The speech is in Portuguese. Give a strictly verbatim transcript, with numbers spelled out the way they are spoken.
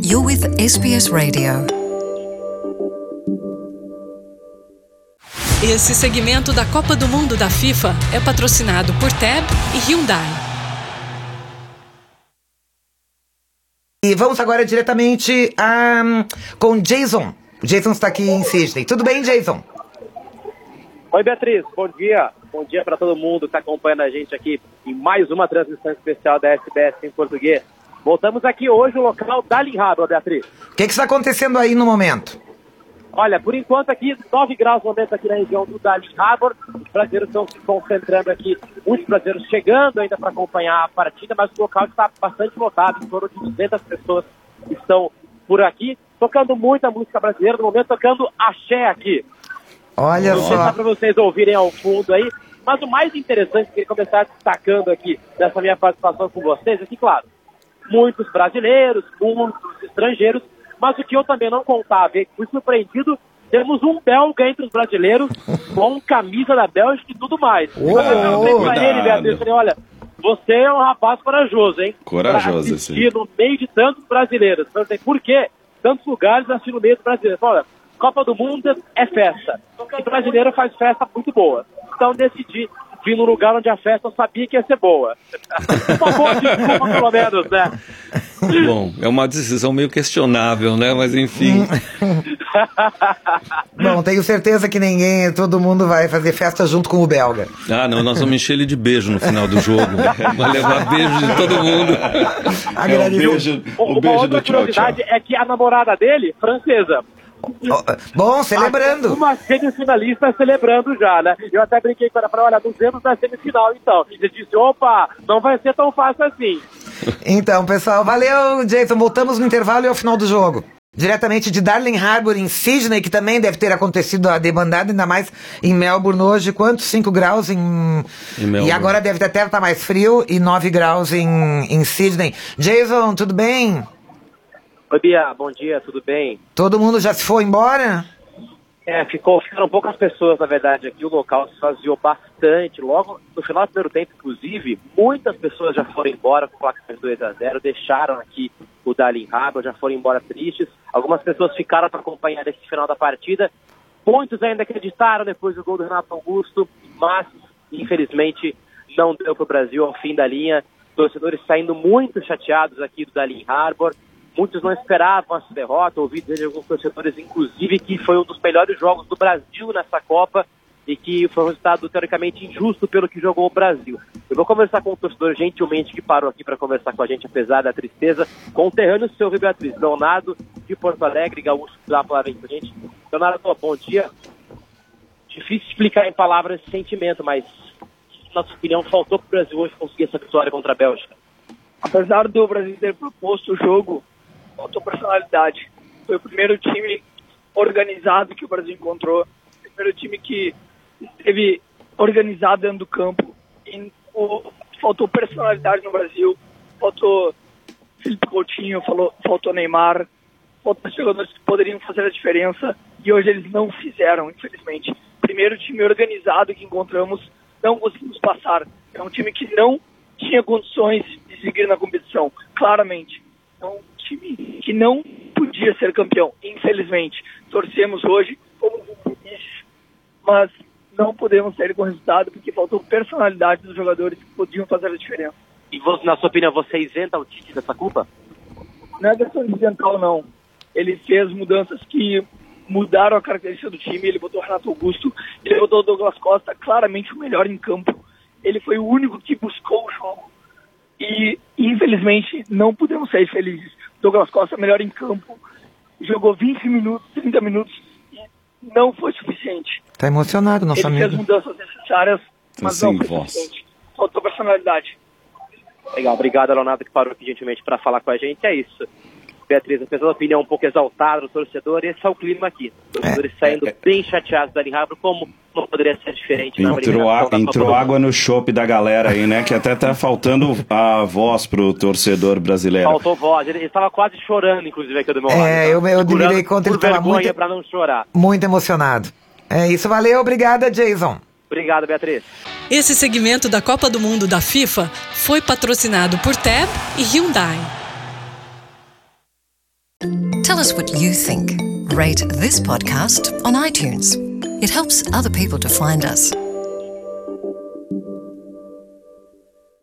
You're with S B S Radio. Esse segmento da Copa do Mundo da FIFA é patrocinado por T E B e Hyundai. E vamos agora diretamente um, com Jason. O Jason está aqui em Sydney. Tudo bem, Jason? Oi, Beatriz. Bom dia. Bom dia para todo mundo que está acompanhando a gente aqui em mais uma transmissão especial da S B S em português. Voltamos aqui hoje no local Darling Harbour, Beatriz. O que, que está acontecendo aí no momento? Olha, por enquanto aqui, nove graus no momento aqui na região do Darling Harbour. Os brasileiros estão se concentrando aqui, muitos brasileiros chegando ainda para acompanhar a partida, mas o local está bastante lotado, em torno de duzentas pessoas estão por aqui, tocando muita música brasileira, no momento tocando axé aqui. Olha Não só. sei se dá para vocês ouvirem ao fundo aí, mas o mais interessante que eu queria começar destacando aqui dessa minha participação com vocês é que, claro, muitos brasileiros, muitos estrangeiros, mas o que eu também não contava, e fui surpreendido, temos um belga entre os brasileiros com camisa da Bélgica e tudo mais. Oh, eu falei pra ele, Beatriz, eu falei, olha, você é um rapaz corajoso, hein? Corajoso, pra assistir no meio de tantos brasileiros. Eu falei, por quê? Tantos lugares assistir no meio dos brasileiros. Olha, Copa do Mundo é festa. E brasileiro faz festa muito boa. Então decidi vir num lugar onde a festa eu sabia que ia ser boa. Uma boa desculpa, pelo menos, né? Bom, é uma decisão meio questionável, né? Mas enfim. Bom, tenho certeza que ninguém, todo mundo vai fazer festa junto com o belga. Ah, não, nós vamos encher ele de beijo no final do jogo. Vai levar beijo de todo mundo. É, o beijo, o Uma beijo outra do tchau, tchau. curiosidade é que a namorada dele, francesa. Bom, celebrando. Uma semifinalista celebrando já, né? Eu até brinquei com ela, falei, olha, nos vemos na semifinal, então. E ele disse, opa, não vai ser tão fácil assim. Então, pessoal, valeu, Jason. Voltamos no intervalo e ao final do jogo. Diretamente de Darling Harbour, em Sydney, que também deve ter acontecido a debandada, ainda mais em Melbourne hoje. Quantos? cinco graus em... em e agora deve até estar mais frio, e nove graus em, em Sydney. Jason, tudo bem? Oi, Bia, bom dia, tudo bem? Todo mundo já se foi embora? É, ficou, ficaram poucas pessoas, na verdade, aqui. O local se esvaziou bastante. Logo no final do primeiro tempo, inclusive, muitas pessoas já foram embora com o placar de dois a zero, deixaram aqui o Darling Harbour, já foram embora tristes. Algumas pessoas ficaram para acompanhar esse final da partida. Muitos ainda acreditaram depois do gol do Renato Augusto, mas, infelizmente, não deu para o Brasil ao fim da linha. Torcedores saindo muito chateados aqui do Darling Harbour. Muitos não esperavam essa derrota, ouvi dizer de alguns torcedores, inclusive, que foi um dos melhores jogos do Brasil nessa Copa e que foi um resultado teoricamente injusto pelo que jogou o Brasil. Eu vou conversar com um torcedor gentilmente que parou aqui para conversar com a gente, apesar da tristeza, conterrâneo seu, viu, Beatriz? Leonardo, de Porto Alegre, gaúcho, que dá a palavra aí pra gente. Leonardo, bom dia. Difícil explicar em palavras esse sentimento, mas, na sua opinião, faltou pro Brasil hoje conseguir essa vitória contra a Bélgica? Apesar do Brasil ter proposto o jogo, faltou personalidade. Foi o primeiro time organizado que o Brasil encontrou, o primeiro time que esteve organizado dentro do campo. E o, faltou personalidade no Brasil, faltou Felipe Coutinho, falou, faltou Neymar, faltou jogadores que poderiam fazer a diferença e hoje eles não fizeram, infelizmente. Primeiro time organizado que encontramos, não conseguimos passar. É um time que não tinha condições de seguir na competição, claramente. É um time que não podia ser campeão, infelizmente. Torcemos hoje, fomos infelizes, mas não podemos sair com o resultado porque faltou personalidade dos jogadores que podiam fazer a diferença. E você, na sua opinião, você isenta o Tite dessa culpa? Não é questão de isentar ou não. Ele fez mudanças que mudaram a característica do time, ele botou o Renato Augusto, ele botou o Douglas Costa, claramente o melhor em campo. Ele foi o único que buscou o jogo. E, infelizmente, não podemos sair felizes. Douglas Costa, melhor em campo, jogou vinte minutos, trinta minutos e não foi suficiente. Tá emocionado, nosso Ele amigo. fez mudanças necessárias, mas Sem não foi voz. suficiente. Faltou personalidade. Legal, obrigado, Leonardo, que parou aqui gentilmente para falar com a gente. É isso. Beatriz, apesar da opinião um pouco exaltada do torcedor, esse é o clima aqui. Torcedores é, saindo é, bem chateados da Darling Harbour, como não poderia ser diferente na Entrou, a, entrou água no chope da galera aí, né? Que até tá faltando a voz pro torcedor brasileiro. Faltou voz, ele estava quase chorando, inclusive, aqui do meu é, lado. É, eu, eu me dei conta, ele estava muito, pra não chorar. muito emocionado. É isso, valeu, obrigada, Jason. Obrigado, Beatriz. Esse segmento da Copa do Mundo da FIFA foi patrocinado por T E B e Hyundai. Tell us what you think. Rate this podcast on iTunes. It helps other people to find us.